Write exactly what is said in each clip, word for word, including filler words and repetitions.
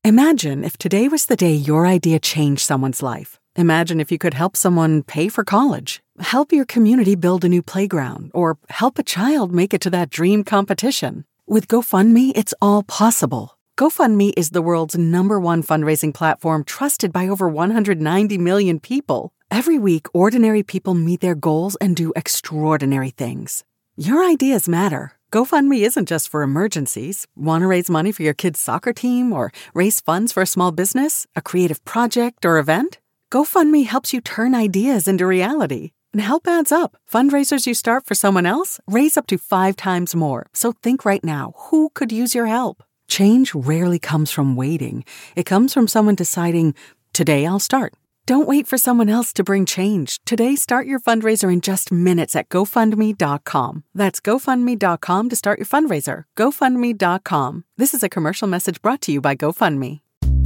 Imagine if today was the day your idea changed someone's life. Imagine if you could help someone pay for college, help your community build a new playground, or help a child make it to that dream competition. With GoFundMe, it's all possible. GoFundMe is the world's number one fundraising platform trusted by over one hundred ninety million people. Every week, ordinary people meet their goals and do extraordinary things. Your ideas matter. GoFundMe isn't just for emergencies. Want to raise money for your kid's soccer team or raise funds for a small business, a creative project, or event? GoFundMe helps you turn ideas into reality. And help adds up. Fundraisers you start for someone else raise up to five times more. So think right now, who could use your help? Change rarely comes from waiting. It comes from someone deciding, today I'll start. Don't wait for someone else to bring change. Today, start your fundraiser in just minutes at GoFundMe dot com. That's GoFundMe dot com to start your fundraiser. GoFundMe dot com. This is a commercial message brought to you by GoFundMe.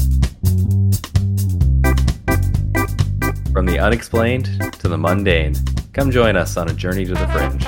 From the unexplained to the mundane, come join us on a journey to the fringe.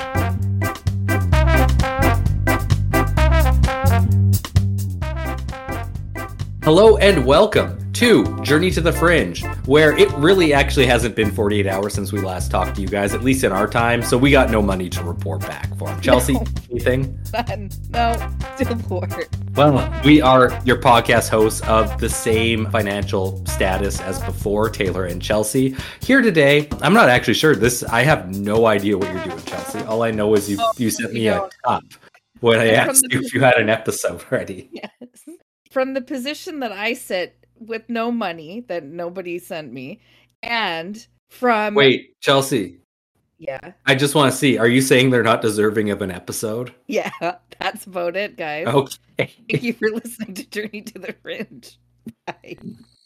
Hello and welcome to Journey to the Fringe, where it really actually hasn't been forty-eight hours since we last talked to you guys, at least in our time, so we got no money to report back for. Chelsea, no. Anything? None. No, still poor. Well, we are your podcast hosts of the same financial status as before, Taylor and Chelsea. Here today, I'm not actually sure. This I have no idea what you're doing, Chelsea. All I know is you, oh, you sent me a cup when I asked you if you had an episode ready. Yes. From the position that I sit with no money that nobody sent me, and from... Wait, Chelsea. Yeah. I just want to see, are you saying they're not deserving of an episode? Yeah, that's about it, guys. Okay. Thank you for listening to Journey to the Fringe. Bye.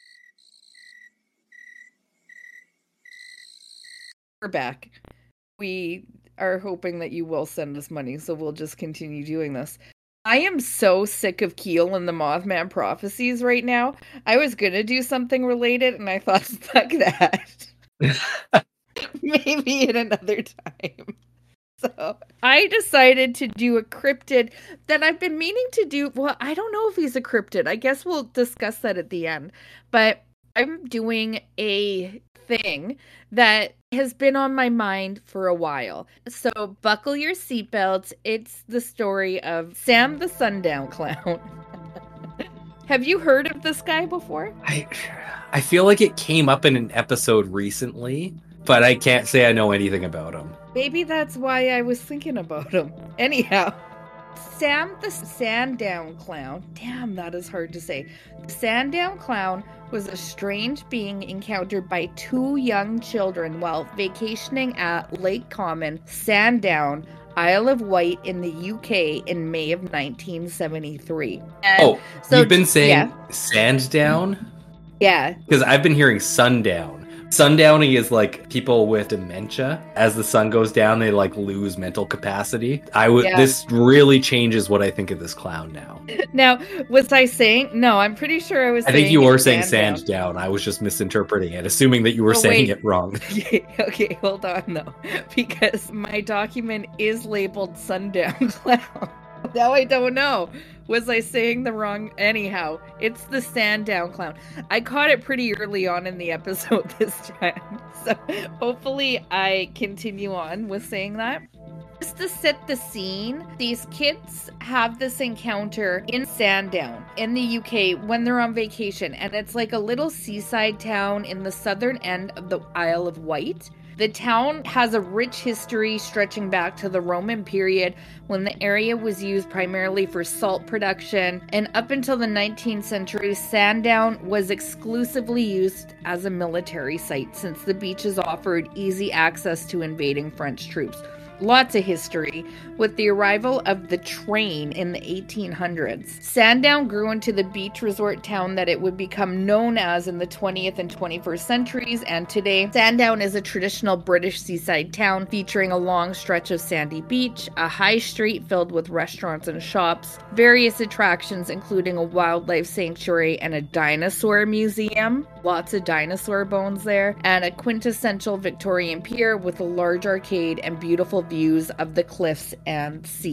We're back. We are hoping that you will send us money, so we'll just continue doing this. I am so sick of Keel and the Mothman prophecies right now. I was going to do something related, and I thought, fuck that. Maybe in another time. So I decided to do a cryptid that I've been meaning to do. Well, I don't know if he's a cryptid. I guess we'll discuss that at the end. But I'm doing a thing that has been on my mind for a while. So buckle your seatbelts. It's the story of Sam the Sundown Clown. Have you heard of this guy before? I, I feel like it came up in an episode recently, but I can't say I know anything about him. Maybe that's why I was thinking about him. Anyhow, Sam the Sandown Clown. Damn, that is hard to say. The Sandown Clown was a strange being encountered by two young children while vacationing at Lake Common, Sandown, Isle of Wight in the U K in May of nineteen seventy-three. And oh, so, you've been saying yeah. Sandown? Yeah. Because I've been hearing sundown. Sundowning is like people with dementia. As the sun goes down, they like lose mental capacity. I would. Yeah. This really changes what I think of this clown now. Now, was I saying? No, I'm pretty sure I was. I saying think you were saying sand sand down. I was just misinterpreting it, assuming that you were oh, saying wait. it wrong. Okay, okay, hold on though, because my document is labeled Sundown Clown. Now I don't know. Was I saying the wrong? Anyhow, it's the Sandown Clown. I caught it pretty early on in the episode this time. So hopefully I continue on with saying that. Just to set the scene, these kids have this encounter in Sandown in the U K when they're on vacation. And it's like a little seaside town in the southern end of the Isle of Wight. The town has a rich history stretching back to the Roman period when the area was used primarily for salt production, and up until the nineteenth century, Sandown was exclusively used as a military site since the beaches offered easy access to invading French troops. Lots of history. With the arrival of the train in the eighteen hundreds, Sandown grew into the beach resort town that it would become known as in the twentieth and twenty-first centuries, and today, Sandown is a traditional British seaside town featuring a long stretch of sandy beach, a high street filled with restaurants and shops, various attractions including a wildlife sanctuary and a dinosaur museum, lots of dinosaur bones there, and a quintessential Victorian pier with a large arcade and beautiful views of the cliffs and sea.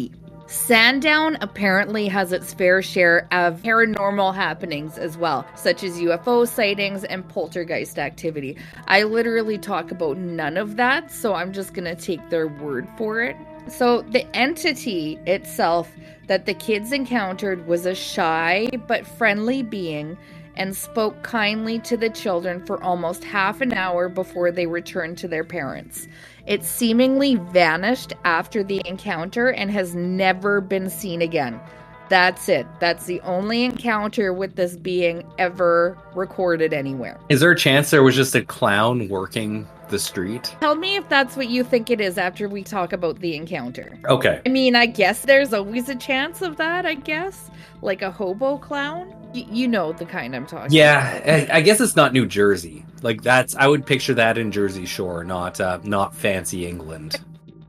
Sandown apparently has its fair share of paranormal happenings as well, such as U F O sightings and poltergeist activity. I literally talk about none of that, so I'm just going to take their word for it. So the entity itself that the kids encountered was a shy but friendly being and spoke kindly to the children for almost half an hour before they returned to their parents. It seemingly vanished after the encounter and has never been seen again. That's it. That's the only encounter with this being ever recorded anywhere. Is there a chance there was just a clown working the street? Tell me if that's what you think it is after we talk about the encounter. Okay. I mean, I guess there's always a chance of that, I guess. Like a hobo clown. Y- you know the kind I'm talking yeah, about. I, I guess it's not New Jersey. Like that's, I would picture that in Jersey Shore, not uh, not fancy England.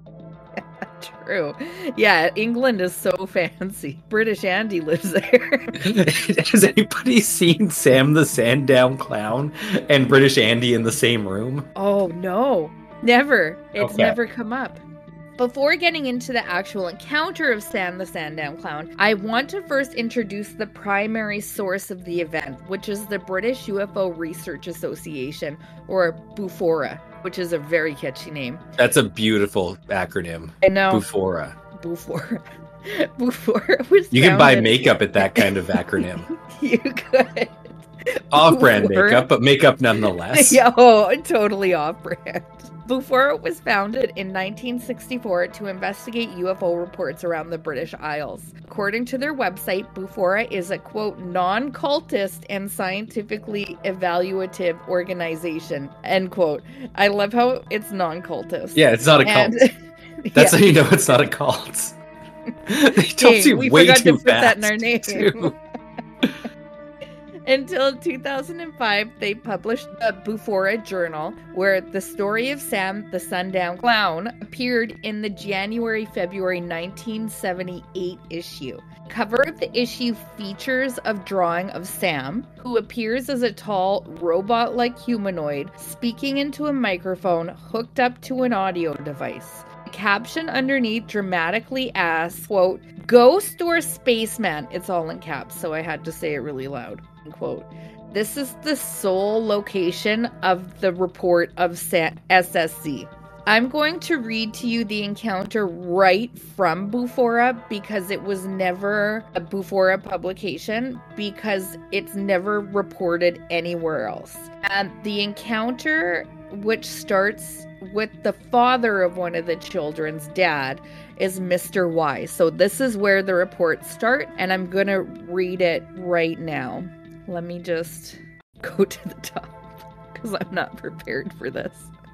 True. Yeah, England is so fancy. British Andy lives there. Has anybody seen Sam the Sandown Clown and British Andy in the same room? Oh, no. Never. It's Okay. never come up. Before getting into the actual encounter of Sam the Sandown Clown, I want to first introduce the primary source of the event, which is the British U F O Research Association, or BUFORA, which is a very catchy name. That's a beautiful acronym. I know. BUFORA. BUFORA. BUFORA was You can buy founded- makeup at that kind of acronym. You could. Off-brand BUFORA. makeup, but makeup nonetheless. Yeah, oh, totally off-brand. BUFORA was founded in nineteen sixty-four to investigate U F O reports around the British Isles. According to their website, BUFORA is a, quote, non-cultist and scientifically evaluative organization, end quote. I love how it's non-cultist. Yeah, it's not a cult. And- That's yeah. how you know it's not a cult. They told Hey, you we way forgot to too put that fast. in our name. too. Until two thousand five, they published the BUFORA Journal, where the story of Sam the Sundown Clown appeared in the January-February nineteen seventy-eight issue. Cover of the issue features a drawing of Sam, who appears as a tall, robot-like humanoid speaking into a microphone hooked up to an audio device. The caption underneath dramatically asks, quote, "Ghost or spaceman?" It's all in caps, so I had to say it really loud. Quote, "This is the sole location of the report of S S C. I'm going to read to you the encounter right from BUFORA because it was never a BUFORA publication because it's never reported anywhere else. And the encounter, which starts with the father of one of the children's dad, is Mister Y. So this is where the reports start, and I'm going to read it right now. Let me just go to the top because I'm not prepared for this.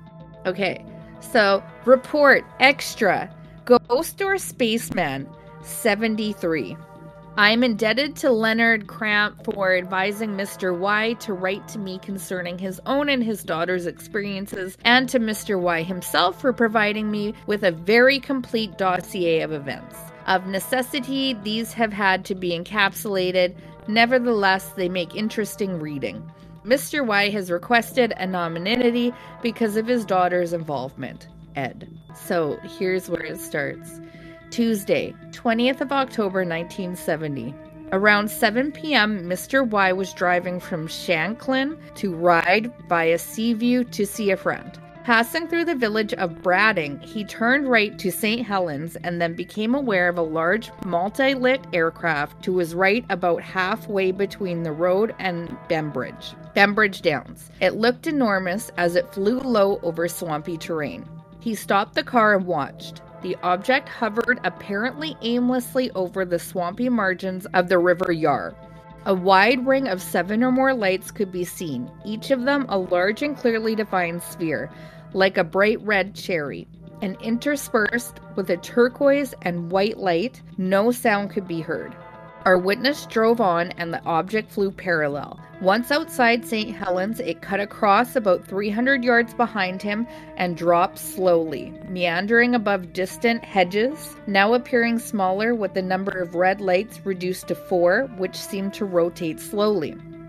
Okay, so report extra. Ghost or spaceman, seventy-three. I'm indebted to Leonard Cramp for advising Mister Y to write to me concerning his own and his daughter's experiences, and to Mister Y himself for providing me with a very complete dossier of events. Of necessity, these have had to be encapsulated. Nevertheless, they make interesting reading. Mister Y has requested anonymity because of his daughter's involvement. Ed. So here's where it starts. Tuesday, twentieth of October nineteen seventy. Around seven p.m., Mister Y was driving from Shanklin to Ryde via Seaview to see a friend. Passing through the village of Brading, he turned right to Saint Helens and then became aware of a large multi-lit aircraft to his right about halfway between the road and Bembridge, Bembridge Downs. It looked enormous as it flew low over swampy terrain. He stopped the car and watched. The object hovered apparently aimlessly over the swampy margins of the River Yar. A wide ring of seven or more lights could be seen, each of them a large and clearly defined sphere, like a bright red cherry. And interspersed with a turquoise and white light, no sound could be heard. Our witness drove on and the object flew parallel. Once outside Saint Helens, it cut across about three hundred yards behind him and dropped slowly, meandering above distant hedges, now appearing smaller with the number of red lights reduced to four, which seemed to rotate slowly.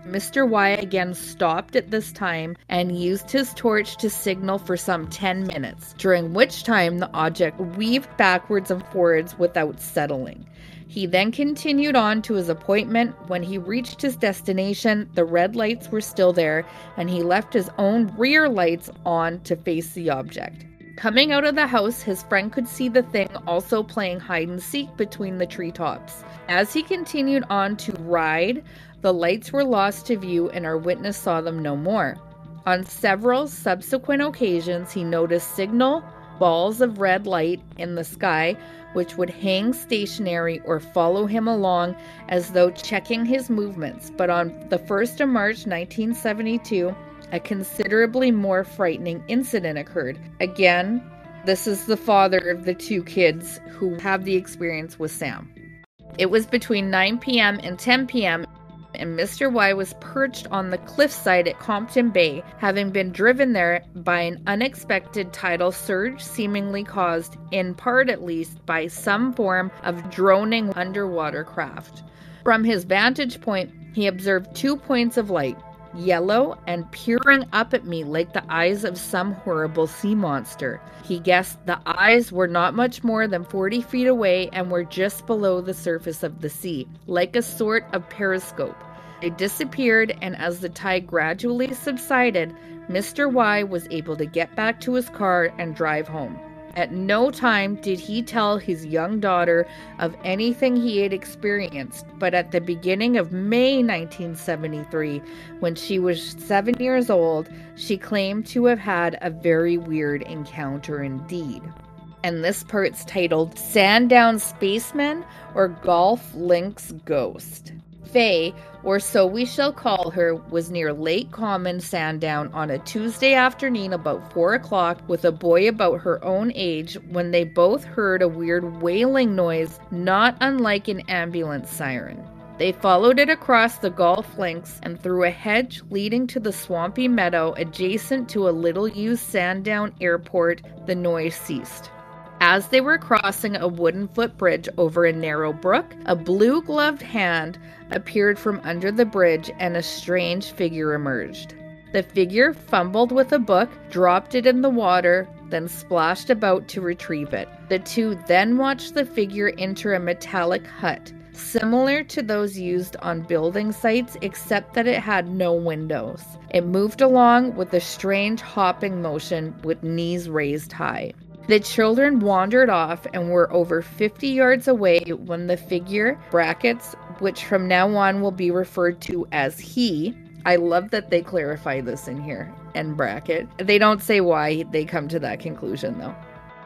Mister Y again stopped at this time and used his torch to signal for some ten minutes, during which time the object weaved backwards and forwards without settling. He then continued on to his appointment. When he reached his destination, the red lights were still there, and he left his own rear lights on to face the object. Coming out of the house, his friend could see the thing also playing hide and seek between the treetops. As he continued on to ride, the lights were lost to view and our witness saw them no more. On several subsequent occasions, he noticed signal balls of red light in the sky, which would hang stationary or follow him along as though checking his movements. But on the first of March nineteen seventy-two, a considerably more frightening incident occurred. Again, this is the father of the two kids who have the experience with Sam. It was between nine p.m. and ten p.m. and Mister Y was perched on the cliffside at Compton Bay, having been driven there by an unexpected tidal surge, seemingly caused, in part at least, by some form of droning underwater craft. From his vantage point, he observed two points of light, yellow and peering up at me like the eyes of some horrible sea monster. He guessed the eyes were not much more than forty feet away and were just below the surface of the sea, like a sort of periscope. They disappeared, and as the tide gradually subsided, Mister Y was able to get back to his car and drive home. At no time did he tell his young daughter of anything he had experienced, but at the beginning of May nineteen seventy-three, when she was seven years old, she claimed to have had a very weird encounter indeed. And this part's titled Sandown Spaceman or Golf Links Ghost. Faye, or so we shall call her, was near Lake Common, Sandown, on a Tuesday afternoon about four o'clock with a boy about her own age when they both heard a weird wailing noise not unlike an ambulance siren. They followed it across the golf links and through a hedge leading to the swampy meadow adjacent to a little-used Sandown airport. The noise ceased. As they were crossing a wooden footbridge over a narrow brook, a blue-gloved hand appeared from under the bridge and a strange figure emerged. The figure fumbled with a book, dropped it in the water, then splashed about to retrieve it. The two then watched the figure enter a metallic hut, similar to those used on building sites except that it had no windows. It moved along with a strange hopping motion with knees raised high. The children wandered off and were over fifty yards away when the figure, brackets, which from now on will be referred to as he, I love that they clarify this in here, and bracket. They don't say why they come to that conclusion though.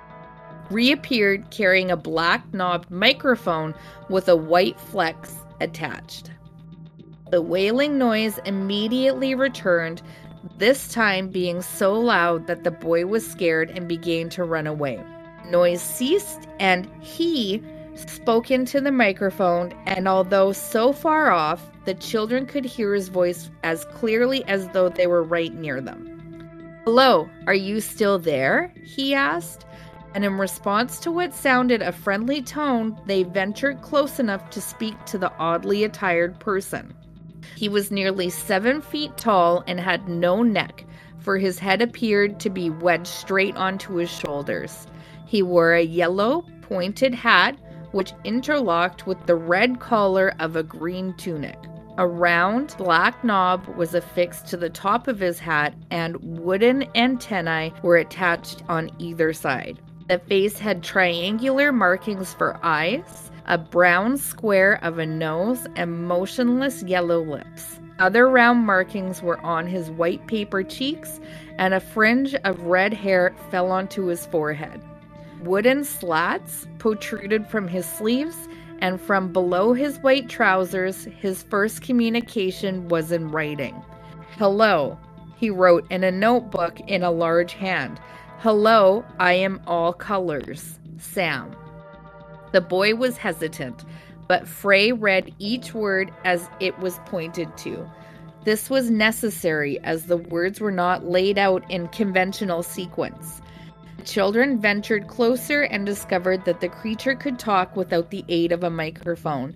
Reappeared carrying a black knobbed microphone with a white flex attached. The wailing noise immediately returned, this time being so loud that the boy was scared and began to run away. Noise ceased and he spoke into the microphone, and although so far off, the children could hear his voice as clearly as though they were right near them. "Hello, are you still there?" he asked, and in response to what sounded a friendly tone, they ventured close enough to speak to the oddly attired person. He was nearly seven feet tall and had no neck, for his head appeared to be wedged straight onto his shoulders. He wore a yellow, pointed hat, which interlocked with the red collar of a green tunic. A round, black knob was affixed to the top of his hat, and wooden antennae were attached on either side. The face had triangular markings for eyes, a brown square of a nose, and motionless yellow lips. Other round markings were on his white paper cheeks, and a fringe of red hair fell onto his forehead. Wooden slats protruded from his sleeves, and from below his white trousers, his first communication was in writing. "Hello," he wrote in a notebook in a large hand. "Hello, I am all colors. Sam." The boy was hesitant, but Frey read each word as it was pointed to. This was necessary as the words were not laid out in conventional sequence. The children ventured closer and discovered that the creature could talk without the aid of a microphone.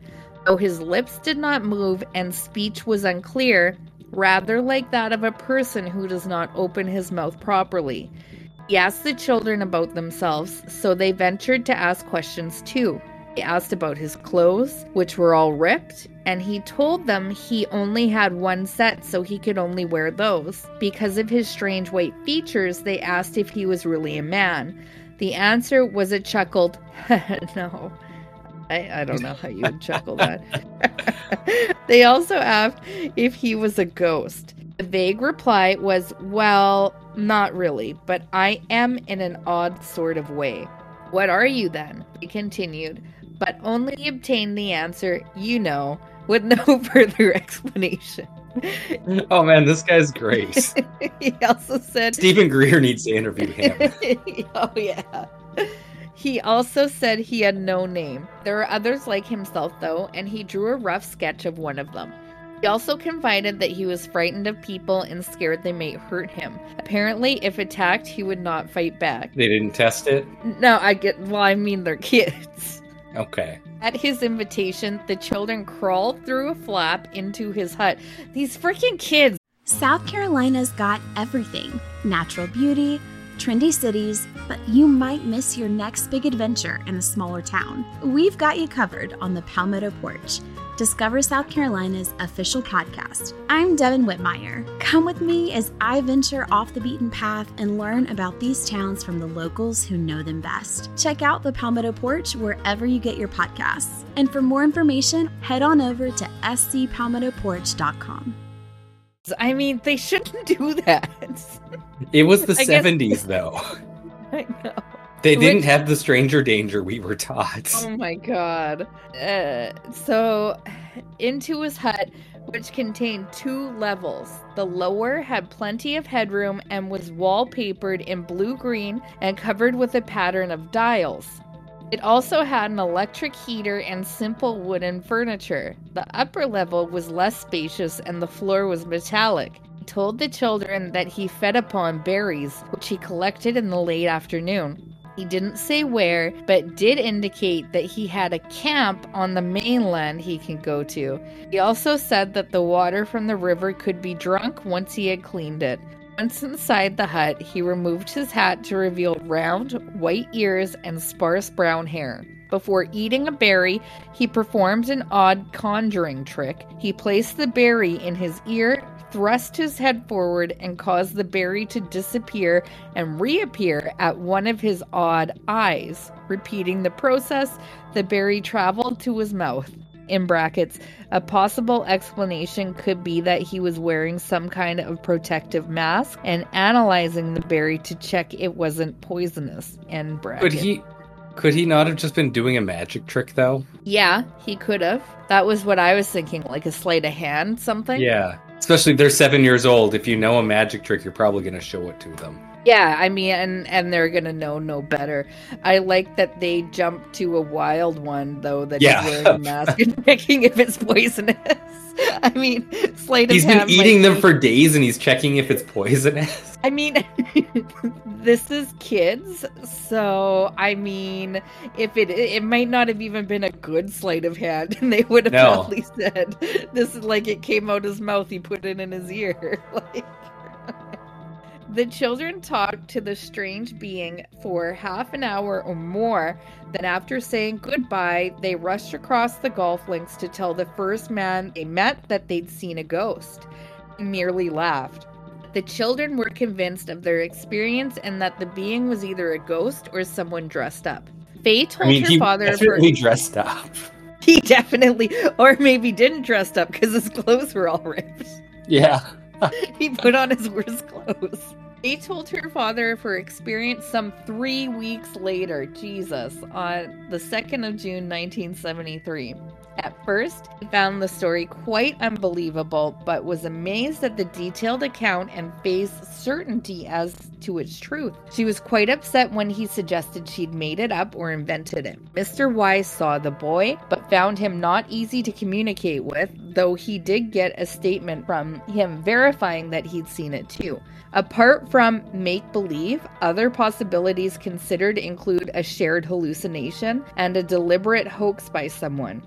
Though his lips did not move and speech was unclear, rather like that of a person who does not open his mouth properly. He asked the children about themselves, so they ventured to ask questions too. He asked about his clothes, which were all ripped, and he told them he only had one set, so he could only wear those. Because of his strange white features, they asked if he was really a man. The answer was a chuckled, no. I, I don't know how you would chuckle that. They also asked if he was a ghost. The vague reply was, well, not really, but I am in an odd sort of way. What are you then? He continued, but only obtained the answer, you know, with no further explanation. Oh man, this guy's great. He also said... Stephen Greer needs to interview him. Oh yeah. He also said he had no name. There are others like himself, though, and he drew a rough sketch of one of them. He also confided that he was frightened of people and scared they might hurt him. Apparently, if attacked, he would not fight back. They didn't test it? No, I get, well, I mean, they're kids. Okay. At his invitation, the children crawled through a flap into his hut. These freaking kids. South Carolina's got everything. Natural beauty, trendy cities, but you might miss your next big adventure in a smaller town. We've got you covered on the Palmetto Porch, Discover South Carolina's official podcast. I'm Devin Whitmire. Come with me as I venture off the beaten path and learn about these towns from the locals who know them best. Check out the Palmetto Porch wherever you get your podcasts. And for more information, head on over to s c palmetto porch dot com. I mean, they shouldn't do that. It was the I seventies, guess... though. I know. They didn't Which... have the stranger danger we were taught. Oh my god. Uh, so, into his hut, which contained two levels. The lower had plenty of headroom and was wallpapered in blue-green and covered with a pattern of dials. It also had an electric heater and simple wooden furniture. The upper level was less spacious and the floor was metallic. He told the children that he fed upon berries, which he collected in the late afternoon. He didn't say where, but did indicate that he had a camp on the mainland he could go to. He also said that the water from the river could be drunk once he had cleaned it. Once inside the hut, he removed his hat to reveal round, white ears and sparse brown hair. Before eating a berry, he performed an odd conjuring trick. He placed the berry in his ear, thrust his head forward, and caused the berry to disappear and reappear at one of his odd eyes. Repeating the process, the berry traveled to his mouth. In brackets, a possible explanation could be that he was wearing some kind of protective mask and analyzing the berry to check it wasn't poisonous. End bracket. Could he, could he not have just been doing a magic trick, though? Yeah, he could have. That was what I was thinking, like a sleight of hand, something. Yeah, especially if they're seven years old. If you know a magic trick, you're probably going to show it to them. Yeah, I mean, and, and they're going to know no better. I like that they jump to a wild one, though, that yeah. he's wearing a mask and checking if it's poisonous. I mean, sleight of He's hand. He's been eating them be... for days, and he's checking if it's poisonous. I mean, this is kids, so, I mean, if it it might not have even been a good sleight of hand, and they would have no. probably said, this is like it came out his mouth, he put it in his ear, like... The children talked to the strange being for half an hour or more. Then after saying goodbye, they rushed across the golf links to tell the first man they met that they'd seen a ghost. He merely laughed. The children were convinced of their experience and that the being was either a ghost or someone dressed up. Faye told I mean, her he father... definitely her... dressed up. He definitely... Or maybe didn't dress up because his clothes were all ripped. Yeah. He put on his worst clothes. They told her father of her experience some three weeks later, Jesus, on the second of June, nineteen seventy-three. At first, he found the story quite unbelievable, but was amazed at the detailed account and Faye's certainty as to its truth. She was quite upset when he suggested she'd made it up or invented it. Mister Wise saw the boy, but found him not easy to communicate with, though he did get a statement from him verifying that he'd seen it too. Apart from make-believe, other possibilities considered include a shared hallucination and a deliberate hoax by someone.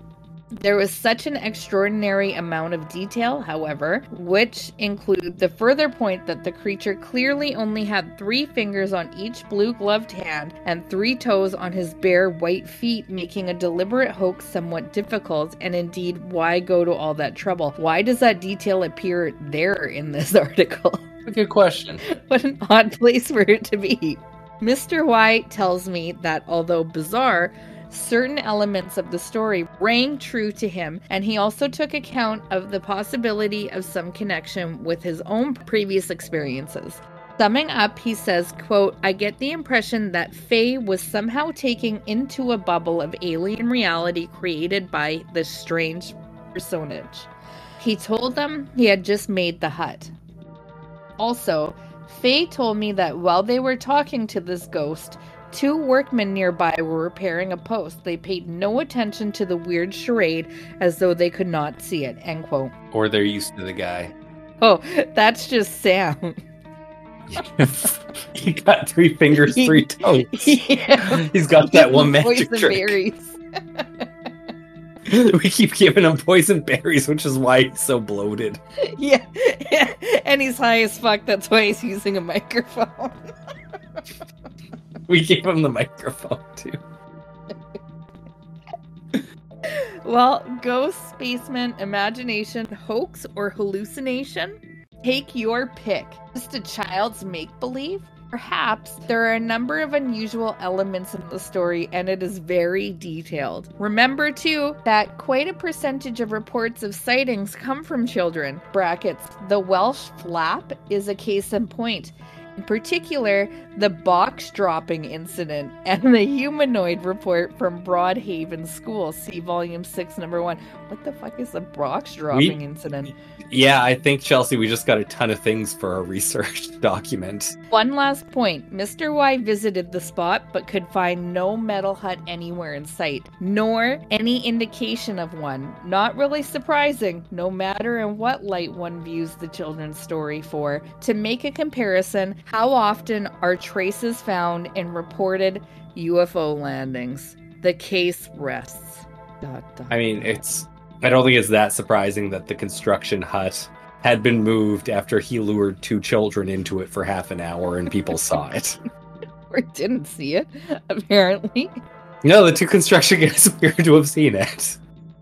There was such an extraordinary amount of detail, however, which include the further point that the creature clearly only had three fingers on each blue-gloved hand and three toes on his bare white feet, making a deliberate hoax somewhat difficult. And indeed, why go to all that trouble? Why does that detail appear there in this article? A good question. What an odd place for it to be. Mister Y tells me that although bizarre, certain elements of the story rang true to him, and he also took account of the possibility of some connection with his own previous experiences. Summing up, he says, quote, I get the impression that Faye was somehow taken into a bubble of alien reality created by this strange personage. He told them he had just made the hut. Also, Faye told me that while they were talking to this ghost, two workmen nearby were repairing a post. They paid no attention to the weird charade as though they could not see it, end quote. Or they're used to the guy. Oh, that's just Sam. He got three fingers, three toes. Yeah. He's got that one magic Poison trick. berries. We keep giving him poison berries, which is why he's so bloated. Yeah. Yeah, and he's high as fuck. That's why he's using a microphone. We gave him the microphone, too. Well, ghost, basement, imagination, hoax, or hallucination? Take your pick. Just a child's make-believe? Perhaps there are a number of unusual elements in the story, and it is very detailed. Remember, too, that quite a percentage of reports of sightings come from children. Brackets. The Welsh flap is a case in point. In particular, the box dropping incident and the humanoid report from Broadhaven School. See volume six, number one. What the fuck is the box dropping we, incident? Yeah, I think, Chelsea, we just got a ton of things for our research document. One last point. Mister Y visited the spot but could find no metal hut anywhere in sight, nor any indication of one. Not really surprising, no matter in what light one views the children's story for. To make a comparison, how often are traces found in reported U F O landings? The case rests. Dot, dot, I mean, it's... I don't think it's that surprising that the construction hut had been moved after he lured two children into it for half an hour and people saw it. Or didn't see it, apparently. No, the two construction guys appear to have seen it.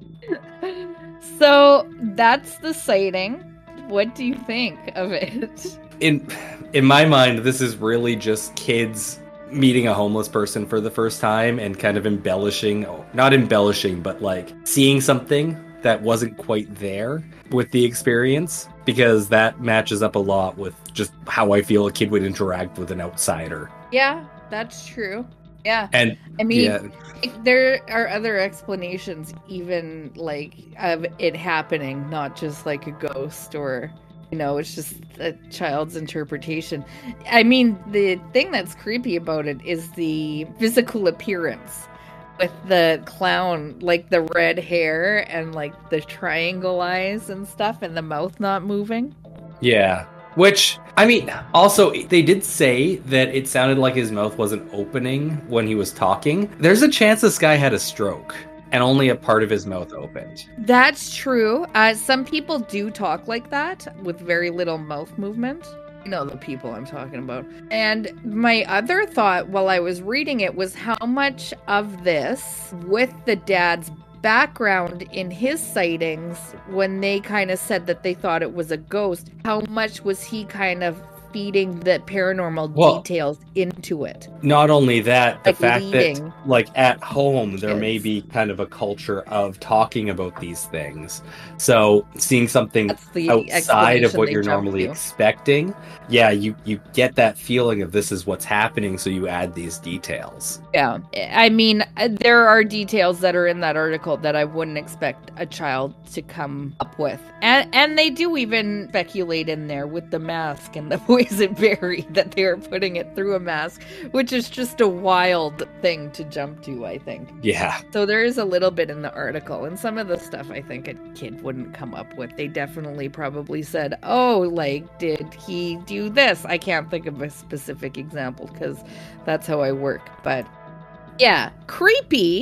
So that's the sighting. What do you think of it? In in my mind, this is really just kids meeting a homeless person for the first time and kind of embellishing, not embellishing, but like seeing something that wasn't quite there with the experience, because that matches up a lot with just how I feel a kid would interact with an outsider. Yeah, that's true. Yeah. And I mean, yeah. there are other explanations, even like of it happening, not just like a ghost or, you know, it's just a child's interpretation. I mean, the thing that's creepy about it is the physical appearance with the clown, like the red hair and like the triangle eyes and stuff and the mouth not moving. Yeah. Which, I mean, also, they did say that it sounded like his mouth wasn't opening when he was talking. There's a chance this guy had a stroke and only a part of his mouth opened. That's true. Uh, some people do talk like that with very little mouth movement. You know the people I'm talking about. And my other thought while I was reading it was how much of this, with the dad's background in his sightings, when they kind of said that they thought it was a ghost, how much was he kind of feeding the paranormal well, details into it? Not only that, the like fact leading. that, like, at home, there Kids. may be kind of a culture of talking about these things. So seeing something outside of what you're normally to. expecting, yeah, you, you get that feeling of this is what's happening, so you add these details. Yeah. I mean, there are details that are in that article that I wouldn't expect a child to come up with. And, and they do even speculate in there with the mask and the poison berry that they are putting it through a mask, which is just a wild thing to jump to, I think. Yeah. So there is a little bit in the article, and some of the stuff I think a kid wouldn't come up with. They definitely probably said, oh, like, did he do this? I can't think of a specific example because that's how I work. But yeah, creepy.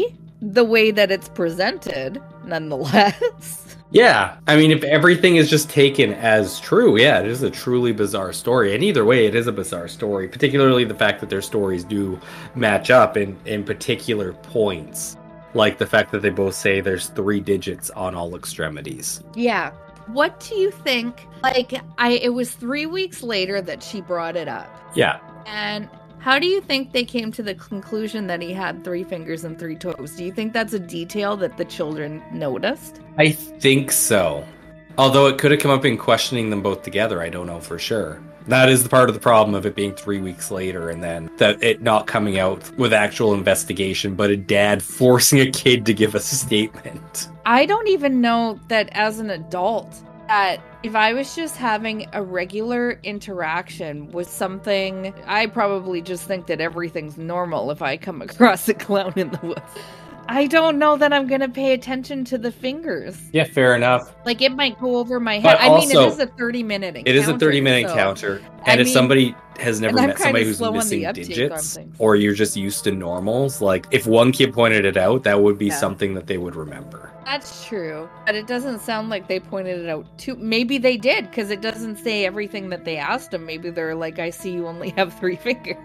the way that it's presented, nonetheless. Yeah. I mean, if everything is just taken as true, yeah, it is a truly bizarre story. And either way, it is a bizarre story, particularly the fact that their stories do match up in, in particular points. Like the fact that they both say there's three digits on all extremities. Yeah. What do you think? Like, I it was three weeks later that she brought it up. Yeah. And how do you think they came to the conclusion that he had three fingers and three toes? Do you think that's a detail that the children noticed? I think so. Although it could have come up in questioning them both together, I don't know for sure. That is the part of the problem of it being three weeks later and then that it not coming out with actual investigation, but a dad forcing a kid to give a statement. I don't even know that as an adult, that if I was just having a regular interaction with something, I probably just think that everything's normal if I come across a clown in the woods. I don't know that I'm going to pay attention to the fingers. Yeah, fair enough. Like, it might go over my head. But I also, mean, it is a thirty-minute encounter. It is a thirty-minute so, encounter. And I if mean, somebody has never and I'm met somebody kinda who's slow on missing the uptake on digits, things. or you're just used to normals, like, if one kid pointed it out, that would be Yeah. something that they would remember. That's true. But it doesn't sound like they pointed it out too. Maybe they did, because it doesn't say everything that they asked him. Maybe they're like, I see you only have three fingers.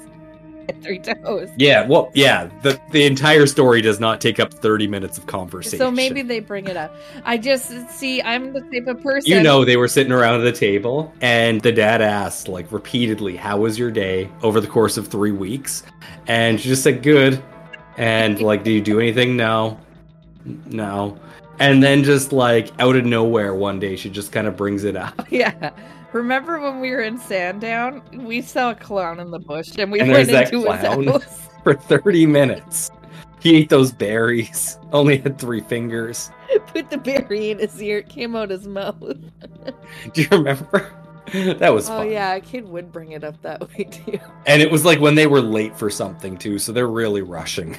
Three toes. Yeah, well, yeah, the the entire story does not take up thirty minutes of conversation. So maybe they bring it up. I just, see, I'm the type of person. You know, they were sitting around the table, and the dad asked, like, repeatedly, how was your day over the course of three weeks? And she just said, good. And, like, do you do anything? No. No. And then just, like, out of nowhere one day, she just kind of brings it up. Yeah. Remember when we were in Sandown? We saw a clown in the bush, and we And went there's that into his clown. house. For thirty minutes. He ate those berries. Only had three fingers. Put the berry in his ear. It came out his mouth. Do you remember? That was Oh, fun. yeah. A kid would bring it up that way, too. And it was like when they were late for something, too, so they're really rushing.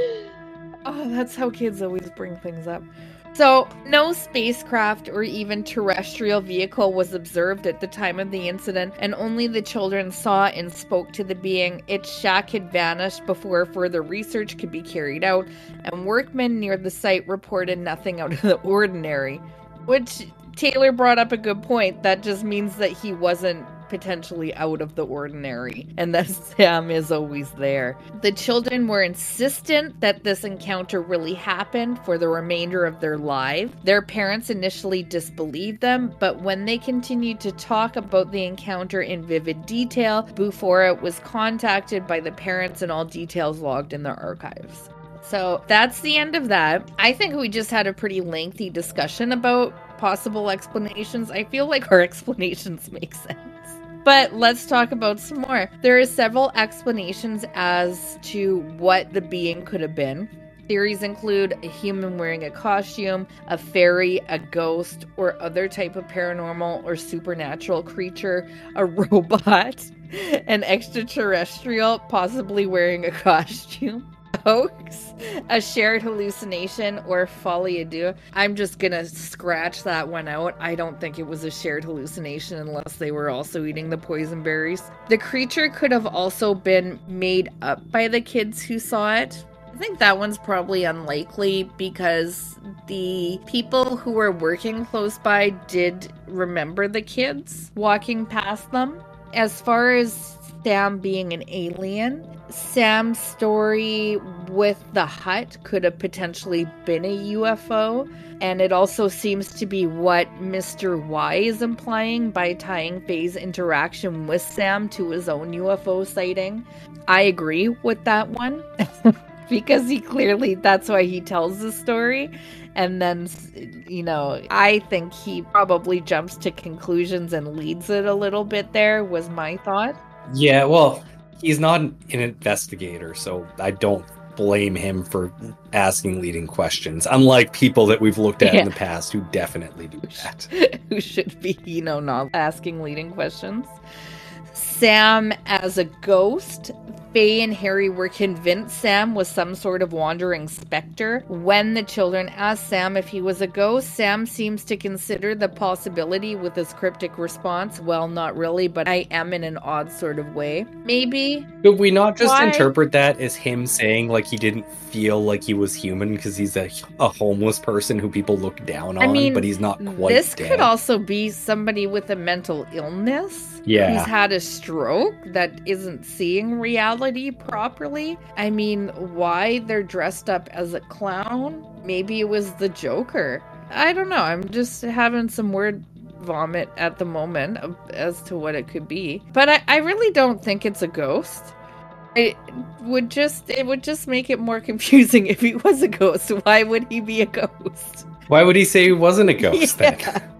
Oh, that's how kids always bring things up. So, no spacecraft or even terrestrial vehicle was observed at the time of the incident, and only the children saw and spoke to the being. Its shack had vanished before further research could be carried out, and workmen near the site reported nothing out of the ordinary. Which, Taylor brought up a good point. That just means that he wasn't potentially out of the ordinary, and that Sam is always there. The children were insistent that this encounter really happened for the remainder of their lives. Their parents initially disbelieved them, but when they continued to talk about the encounter in vivid detail, Bufora was contacted by the parents and all details logged in their archives. So that's the end of that. I think we just had a pretty lengthy discussion about possible explanations. I feel like our explanations make sense. But let's talk about some more. There are several explanations as to what the being could have been. Theories include a human wearing a costume, a fairy, a ghost, or other type of paranormal or supernatural creature, a robot, an extraterrestrial, possibly wearing a costume, hoax, a shared hallucination, or folie à deux. I'm just gonna scratch that one out. I don't think it was a shared hallucination unless they were also eating the poison berries. The creature could have also been made up by the kids who saw it. I think that one's probably unlikely because the people who were working close by did remember the kids walking past them. As far as Sam being an alien, Sam's story with the hut could have potentially been a U F O, and it also seems to be what Mister Y is implying by tying Faye's interaction with Sam to his own U F O sighting. I agree with that one, because he clearly, that's why he tells the story. And then, you know, I think he probably jumps to conclusions and leads it a little bit there, was my thought. Yeah, well, he's not an investigator, so I don't blame him for asking leading questions, unlike people that we've looked at Yeah. in the past who definitely do that. Who should be, you know, not asking leading questions. Sam as a ghost. Faye and Harry were convinced Sam was some sort of wandering specter. When the children asked Sam if he was a ghost, Sam seems to consider the possibility with his cryptic response, well, not really, but I am in an odd sort of way. Maybe. Could we not just Why? interpret that as him saying like he didn't feel like he was human because he's a, a homeless person who people look down on, I mean, but he's not quite this dead? could also be somebody with a mental illness. Yeah. Who's had a stroke that isn't seeing reality properly. I mean, why they're dressed up as a clown? Maybe it was the Joker. I don't know. I'm just having some word vomit at the moment of, as to what it could be. But I, I really don't think it's a ghost. It would just it would just make it more confusing if he was a ghost. Why would he be a ghost? Why would he say he wasn't a ghost Yeah. then?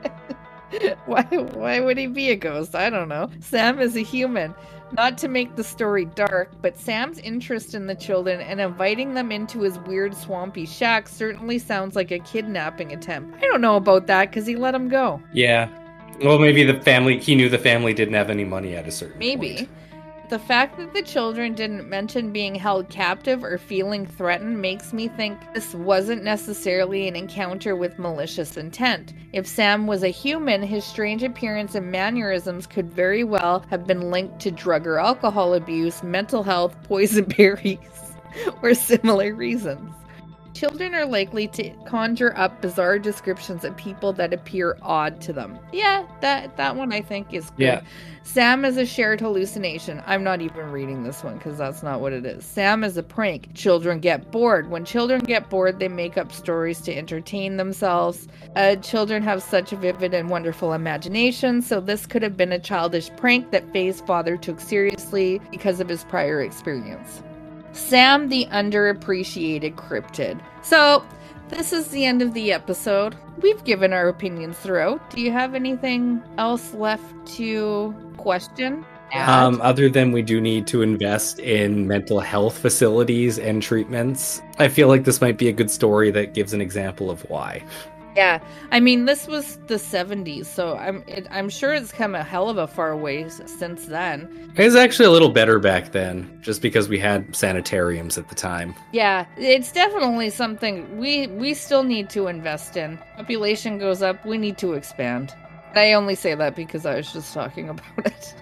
Why why would he be a ghost? I don't know. Sam is a human. Not to make the story dark, but Sam's interest in the children and inviting them into his weird swampy shack certainly sounds like a kidnapping attempt. I don't know about that because he let them go. Yeah. Well, maybe the family, he knew the family didn't have any money at a certain Maybe. point. The fact that the children didn't mention being held captive or feeling threatened makes me think this wasn't necessarily an encounter with malicious intent. If Sam was a human, his strange appearance and mannerisms could very well have been linked to drug or alcohol abuse, mental health, poison berries, or similar reasons. Children are likely to conjure up bizarre descriptions of people that appear odd to them. Yeah, that, that one I think is good. Yeah. Sam is a shared hallucination. I'm not even reading this one because that's not what it is. Sam is a prank. Children get bored. When children get bored, they make up stories to entertain themselves. Uh, children have such a vivid and wonderful imagination, so this could have been a childish prank that Faye's father took seriously because of his prior experience. Sam the underappreciated cryptid. So, this is the end of the episode. We've given our opinions throughout. Do you have anything else left to question? Add? Um, other than we do need to invest in mental health facilities and treatments, I feel like this might be a good story that gives an example of why. Yeah, I mean, this was the seventies, so I'm it, I'm sure it's come a hell of a far ways since then. It was actually a little better back then, just because we had sanitariums at the time. Yeah, it's definitely something we we still need to invest in. Population goes up, we need to expand. I only say that because I was just talking about it.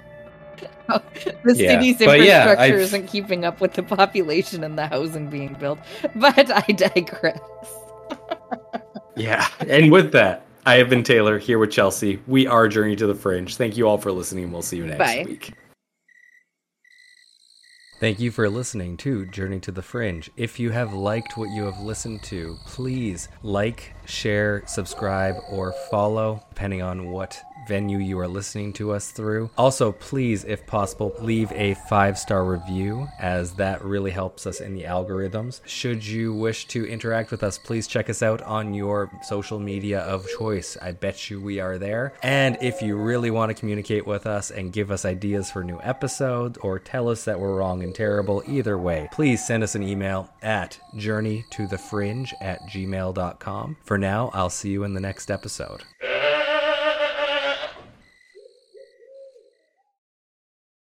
The Yeah, city's but infrastructure yeah, I've- isn't keeping up with the population and the housing being built, but I digress. Yeah, and with that, I have been Taylor, here with Chelsea. We are Journey to the Fringe. Thank you all for listening. We'll see you next Bye. week. Thank you for listening to Journey to the Fringe. If you have liked what you have listened to, please like, share, subscribe, or follow, depending on what venue you are listening to us through. Also, please, if possible, leave a five-star review, as that really helps us in the algorithms. Should you wish to interact with us, please check us out on your social media of choice. I bet you we are there. And if you really want to communicate with us and give us ideas for new episodes, or tell us that we're wrong and terrible, either way, please send us an email at journeytothefringe at gmail dot com. For now, I'll see you in the next episode.